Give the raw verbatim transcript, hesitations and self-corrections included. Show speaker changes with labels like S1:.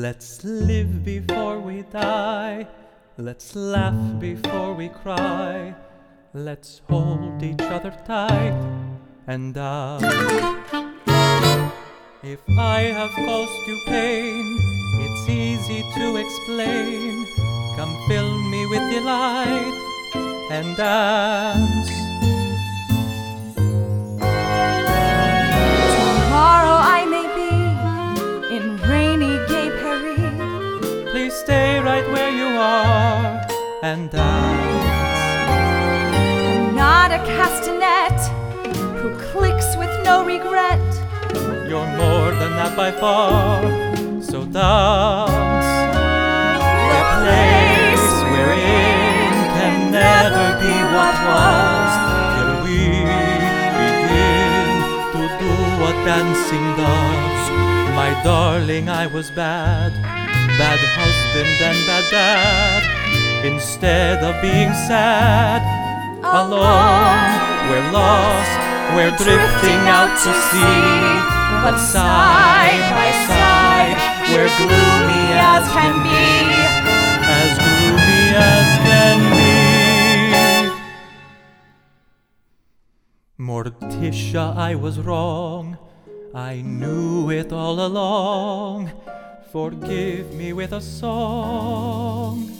S1: Let's live before we die. Let's laugh before we cry. Let's hold each other tight and die. If I have caused you pain, it's easy to explain. Come fill me with delight and dance.
S2: Tomorrow I may be in rainy Gay Paris.
S1: Please stay right where you are and dance.
S2: I'm not a castanet who clicks with no regret.
S1: You're more than that by far, so dance.
S2: The place we're in
S1: can never be what was, till we begin to do what dancing does. My darling, I was bad, bad husband and bad dad. Instead of being sad, alone, we're lost, we're drifting out to sea. But side by side, we're gloomy as can be, as gloomy as can be. Morticia, I was wrong, I knew it all along. Forgive me with a song.